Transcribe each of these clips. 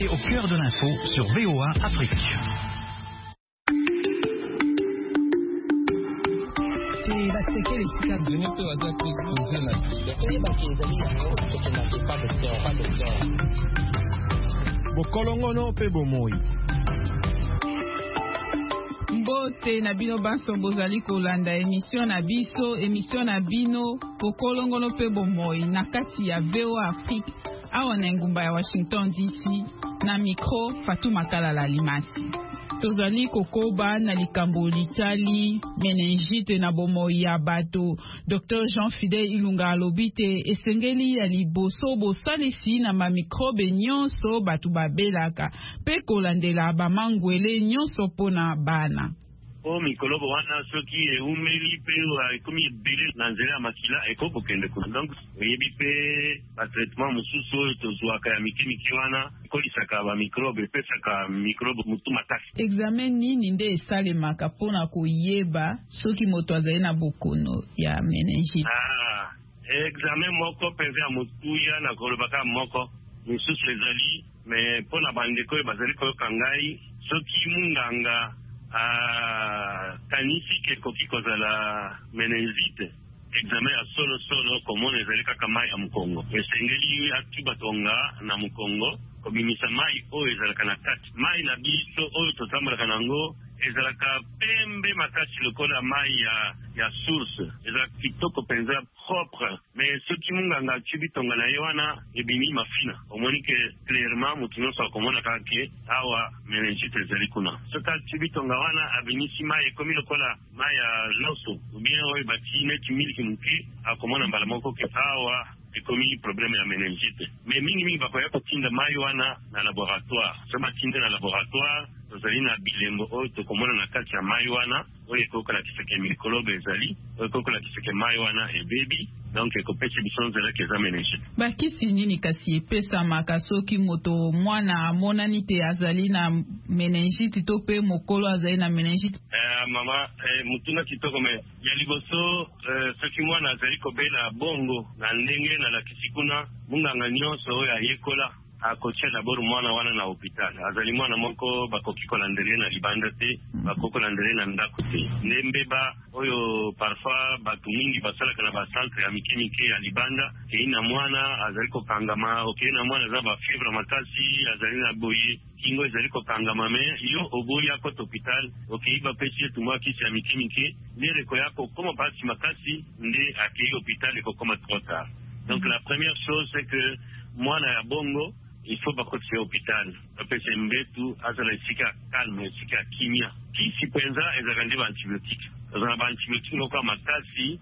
Au cœur de l'info sur VOA Afrique. Bokolongono pe bomoi. Mbote na bino banso bozali kolanda émission na bino bokolongono pe bomoi na kati ya VOA Afrique awa na ngumba ya Washington DC na micro Fatou Matalala Limasi. Tozali kokoba na likambo litali meningite na bomoi ya bato. Dr Jean Fidel Ilunga alobite esengeli ya liboso bosalisi na ma microbe nyonso batu babelaka pe kolandela bamangwele nyonso pona bana. Mikolobo wana soki eumeli pe ekomi ebele na nzela ya makila ekokokende kuna. Donc oyebi pe batraitement mosusu oyo tozwaka ya mike wana ekolisaka bamikrobe epesaka mikrobe mutu makasi. Examen nini nde esalemaka mpona koyeba soki moto azali na bokono ya meningite? Examen moko mpenza ya motuya na kolobaka moko mosusu ezali me mpona bandeko oyo bazali koyoka ngai soki munganga kanisi ke koki kozala meningite examen ya solo komona ezali kaka mai ya mukongo esengeli atu batonga na mukongo kobimisa mai oyo ezalaka na kati mai na biso oyo totambolaka nango ezalaka pembe makasi lokola mai ya source ezalaka kitoko penza propre mais soki munganga atie bitonga na ye wana ebimi mafina omoni ke clairement motu nyonso akomona kaka ke awa meningite ezali kuna soki atie bitonga wana abimisi mai ekomi lokola mai ya loso ubien oyo bati neti miliki moke akomona mbala moko ke awa ekomi problème ya meningite mais mingi bakoya kotinda mai wana na laboratoire so batinde na laboratoire tozali na bilembo oyo tokomona na kati ya mai wana oyo ekokolakisaka mikolobe ezali oyo ekokolakisaka mai wana ebebi donc ekopesa biso nzelaki eza meningite. Bakisi nini kasi epesamaka soki moto mwana amonani te azali na meningite to pe mokolo azali na meningite? Mama mutuna kitoko me ya liboso soki mwana azali kobela bongo na ndenge na lakisi kuna munganga nyonso oyo ayekola akotia d'abord mwana wana na hôpital azali mwana moko bakoki kolandele na libanda te bakoki kolandele na ndako te ndembeba oyo parfois bato mingi basalaka na bacentre ya mike ya libanda kei na mwana azali kokangama okei na mwana aza bafievre makasi azali na boye kingo ezali kokangama me yo oboyi akota hôpital okei bapesi etu mwa kisi ya mike ndereko yako koma pasi makasi nde akei hôpital ekokoma trop tard. Donc la première chose c'est que mwana ya bongo il faut bakotia hôpital apese mbetu azala esika calme esika kimia kisi penza ezalaka nde baantibiotique ezala baantibiotique moko makasi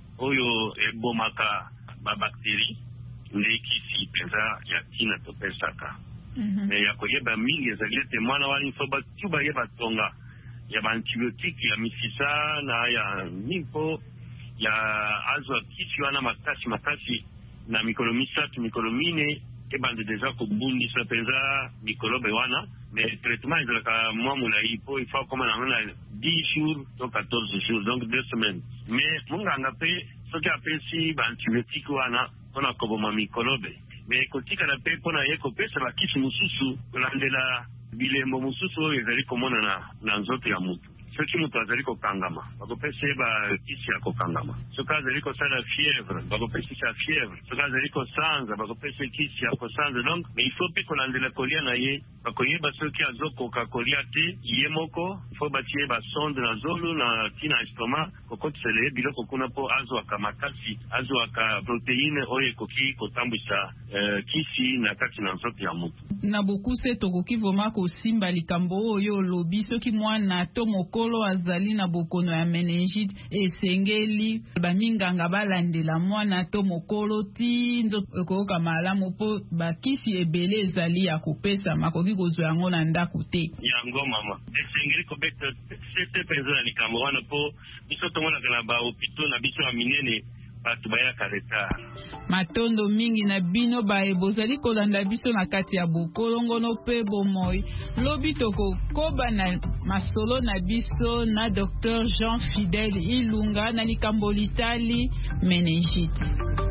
oyo ebomaka babactérie nde kisi penza ya tina topesaka me ya koyeba mingi ezali ete mwana wana il faut batu bayeba tonga ya baantibiotique ya misisa na ya nimpo ya azwa kisi wana makasi na mikolo misatu mikolo mine ebande deja kobundisa penza mikolobe wana mais traitement ezalaka mwa molai po il faut koma nango na 10 jours to 14 jours donc 2 semaines mais munganga pe soki apesi baantibiotique wana mpona koboma mikolobe mais kotikala pe mpona ye kopesa bakisi mosusu kolandela bilembo mosusu oyo ezali komona na nzoto ya mutu soki moto azali kokangama bakopesa ye bakisi ya kokangama soki azali kosala fièvre bakopesisa ya fièvre soki azali kosanza bakopesa kisi ya kosanza donc mais il faut mpe kolandela kolia na ye bakoyeba soki azokoka kolia te ye moko il faut batie basonde na zolo na tina estomac kokotisela ye biloko kuna mpo azwaka makasi azwaka protéine oyo ekoki kotambwisa kisi na kati na nzoto ya motu. Na bokuse tokoki vraimen kosimba likambo oyo olobi soki mwana to mokolo azali na bokono ya meningite esengeli baminganga balandela mwana to mokolo ti nzoto ekoyoka malamu mpo bakisi ebele ezali ya kopesa makoki kozwa yango na ndako te yango mama esengeli kobeta sete penza na likambo wana mpo biso tomonaka na bahopito na biso ya minene bato bayaka retard. Matondo mingi na bino baye bozali kolanda biso na kati ya bokolongono pe bomoi lobi toko koba na masolo na biso na Dr Jean Fidel Ilunga na likambo litali meningite.